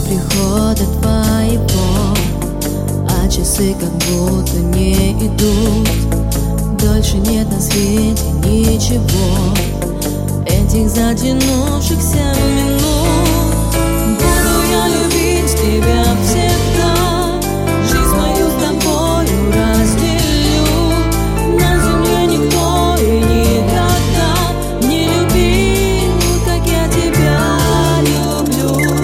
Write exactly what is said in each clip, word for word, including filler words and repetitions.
прихода твоего, а часы как будто не идут. Дольше нет на свете ничего, этих затянувшихся минут. Буду я любить тебя всегда, жизнь свою с тобою разделю. На земле никто и никогда не любил, как я тебя люблю.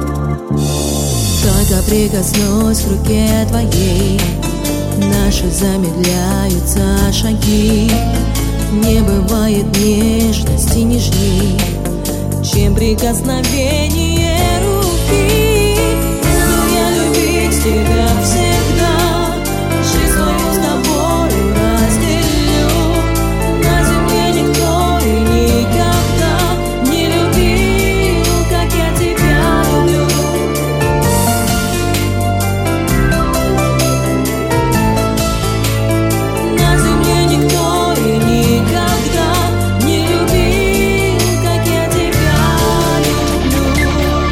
Только прикоснусь к руке твоей, наши замедляются шаги. Не бывает нежности нежней, чем прикосновение руки. Буду я любить тебя всегда, жизнь свою с тобою разделю. На земле никто и никогда не любил, как я тебя люблю. На земле никто и никогда не любил, как я тебя люблю.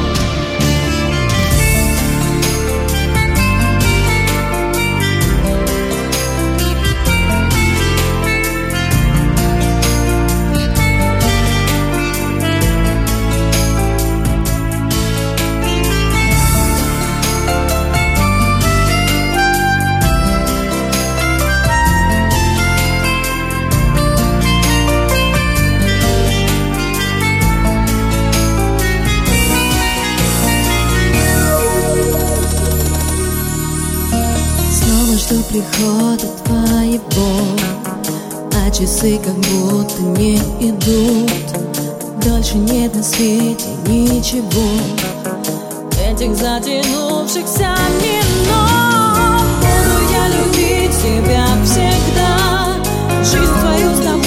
Снова жду прихода твоего, а часы как будто не идут. Дольше нет на свете ничего, этих затянувшихся минут. Буду я любить тебя всегда, жизнь твою с тобой